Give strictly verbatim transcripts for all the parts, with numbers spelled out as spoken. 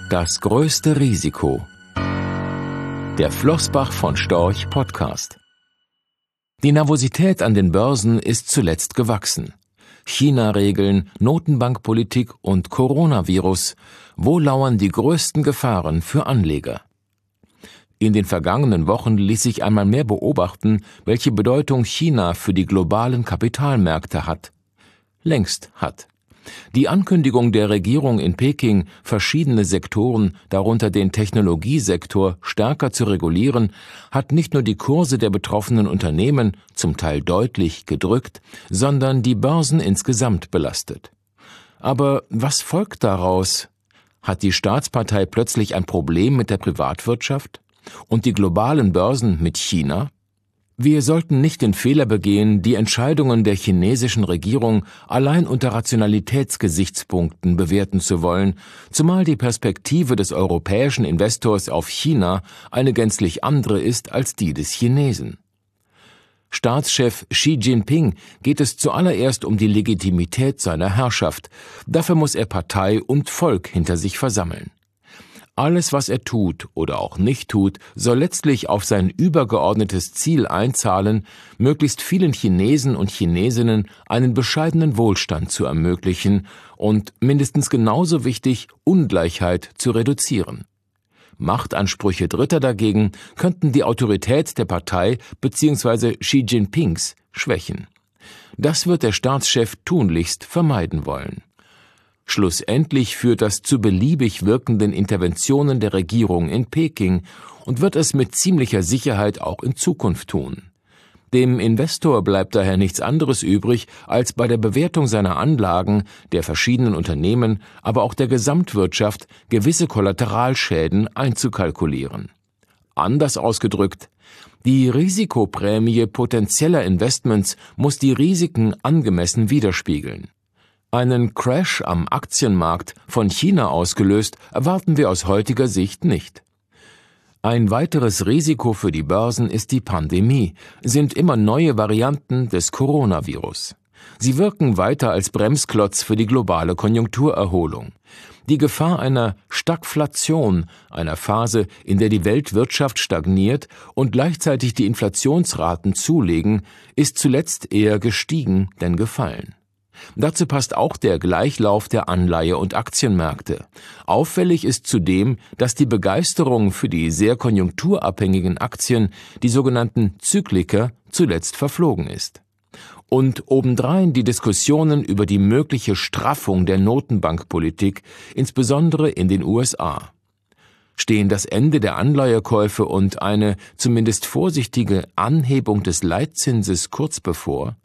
Das größte Risiko. Der Flossbach von Storch Podcast. Die Nervosität an den Börsen ist zuletzt gewachsen. China-Regeln, Notenbankpolitik und Coronavirus. Wo lauern die größten Gefahren für Anleger? In den vergangenen Wochen ließ sich einmal mehr beobachten, welche Bedeutung China für die globalen Kapitalmärkte hat. Längst hat. Die Ankündigung der Regierung in Peking, verschiedene Sektoren, darunter den Technologiesektor, stärker zu regulieren, hat nicht nur die Kurse der betroffenen Unternehmen zum Teil deutlich gedrückt, sondern die Börsen insgesamt belastet. Aber was folgt daraus? Hat die Staatspartei plötzlich ein Problem mit der Privatwirtschaft? Und die globalen Börsen mit China? Wir sollten nicht den Fehler begehen, die Entscheidungen der chinesischen Regierung allein unter Rationalitätsgesichtspunkten bewerten zu wollen, zumal die Perspektive des europäischen Investors auf China eine gänzlich andere ist als die des Chinesen. Staatschef Xi Jinping geht es zuallererst um die Legitimität seiner Herrschaft. Dafür muss er Partei und Volk hinter sich versammeln. Alles, was er tut oder auch nicht tut, soll letztlich auf sein übergeordnetes Ziel einzahlen, möglichst vielen Chinesen und Chinesinnen einen bescheidenen Wohlstand zu ermöglichen und, mindestens genauso wichtig, Ungleichheit zu reduzieren. Machtansprüche Dritter dagegen könnten die Autorität der Partei bzw. Xi Jinpings schwächen. Das wird der Staatschef tunlichst vermeiden wollen. Schlussendlich führt das zu beliebig wirkenden Interventionen der Regierung in Peking und wird es mit ziemlicher Sicherheit auch in Zukunft tun. Dem Investor bleibt daher nichts anderes übrig, als bei der Bewertung seiner Anlagen, der verschiedenen Unternehmen, aber auch der Gesamtwirtschaft gewisse Kollateralschäden einzukalkulieren. Anders ausgedrückt: Die Risikoprämie potenzieller Investments muss die Risiken angemessen widerspiegeln. Einen Crash am Aktienmarkt, von China ausgelöst, erwarten wir aus heutiger Sicht nicht. Ein weiteres Risiko für die Börsen ist die Pandemie, sind immer neue Varianten des Coronavirus. Sie wirken weiter als Bremsklotz für die globale Konjunkturerholung. Die Gefahr einer Stagflation, einer Phase, in der die Weltwirtschaft stagniert und gleichzeitig die Inflationsraten zulegen, ist zuletzt eher gestiegen denn gefallen. Dazu passt auch der Gleichlauf der Anleihe- und Aktienmärkte. Auffällig ist zudem, dass die Begeisterung für die sehr konjunkturabhängigen Aktien, die sogenannten Zykliker, zuletzt verflogen ist. Und obendrein die Diskussionen über die mögliche Straffung der Notenbankpolitik, insbesondere in den U S A. Stehen das Ende der Anleihekäufe und eine zumindest vorsichtige Anhebung des Leitzinses kurz bevor?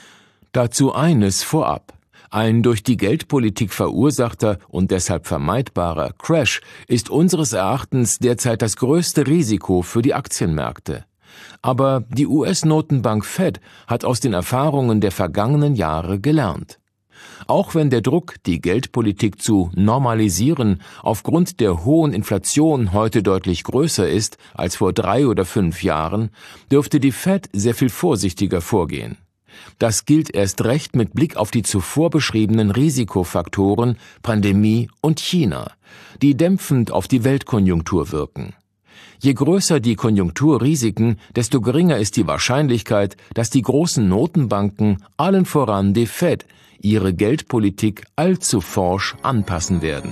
Dazu eines vorab. Ein durch die Geldpolitik verursachter und deshalb vermeidbarer Crash ist unseres Erachtens derzeit das größte Risiko für die Aktienmärkte. Aber die U S-Notenbank Fed hat aus den Erfahrungen der vergangenen Jahre gelernt. Auch wenn der Druck, die Geldpolitik zu normalisieren, aufgrund der hohen Inflation heute deutlich größer ist als vor drei oder fünf Jahren, dürfte die Fed sehr viel vorsichtiger vorgehen. Das gilt erst recht mit Blick auf die zuvor beschriebenen Risikofaktoren Pandemie und China, die dämpfend auf die Weltkonjunktur wirken. Je größer die Konjunkturrisiken, desto geringer ist die Wahrscheinlichkeit, dass die großen Notenbanken, allen voran die Fed, ihre Geldpolitik allzu forsch anpassen werden.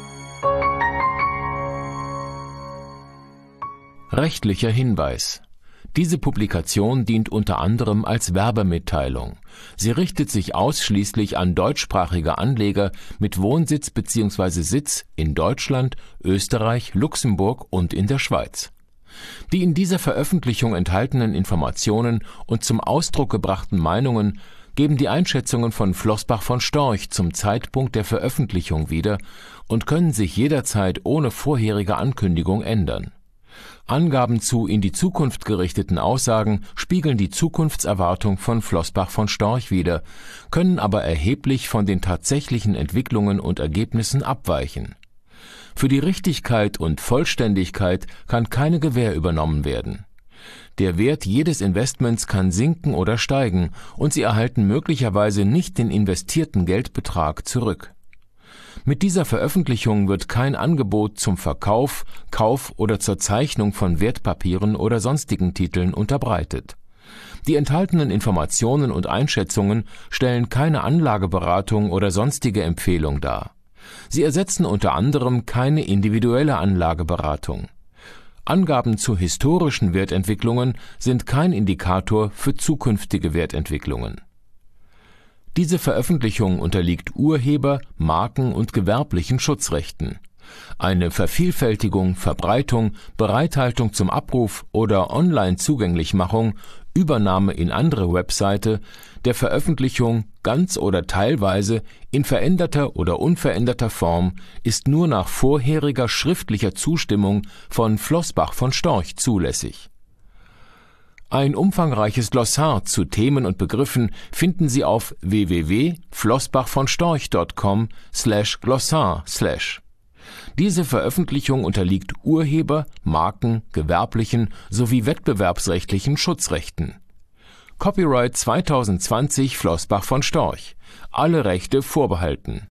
Rechtlicher Hinweis: Diese Publikation dient unter anderem als Werbemitteilung. Sie richtet sich ausschließlich an deutschsprachige Anleger mit Wohnsitz bzw. Sitz in Deutschland, Österreich, Luxemburg und in der Schweiz. Die in dieser Veröffentlichung enthaltenen Informationen und zum Ausdruck gebrachten Meinungen geben die Einschätzungen von Flossbach von Storch zum Zeitpunkt der Veröffentlichung wieder und können sich jederzeit ohne vorherige Ankündigung ändern. Angaben zu in die Zukunft gerichteten Aussagen spiegeln die Zukunftserwartung von Flossbach von Storch wider, können aber erheblich von den tatsächlichen Entwicklungen und Ergebnissen abweichen. Für die Richtigkeit und Vollständigkeit kann keine Gewähr übernommen werden. Der Wert jedes Investments kann sinken oder steigen und Sie erhalten möglicherweise nicht den investierten Geldbetrag zurück. Mit dieser Veröffentlichung wird kein Angebot zum Verkauf, Kauf oder zur Zeichnung von Wertpapieren oder sonstigen Titeln unterbreitet. Die enthaltenen Informationen und Einschätzungen stellen keine Anlageberatung oder sonstige Empfehlung dar. Sie ersetzen unter anderem keine individuelle Anlageberatung. Angaben zu historischen Wertentwicklungen sind kein Indikator für zukünftige Wertentwicklungen. Diese Veröffentlichung unterliegt Urheber-, Marken- und gewerblichen Schutzrechten. Eine Vervielfältigung, Verbreitung, Bereithaltung zum Abruf oder Online-Zugänglichmachung, Übernahme in andere Webseite, der Veröffentlichung ganz oder teilweise in veränderter oder unveränderter Form ist nur nach vorheriger schriftlicher Zustimmung von Flossbach von Storch zulässig. Ein umfangreiches Glossar zu Themen und Begriffen finden Sie auf w w w punkt flossbachvonstorch punkt com slash glossar slash. Diese Veröffentlichung unterliegt Urheber-, Marken-, gewerblichen sowie wettbewerbsrechtlichen Schutzrechten. Copyright zwanzig zwanzig Flossbach von Storch. Alle Rechte vorbehalten.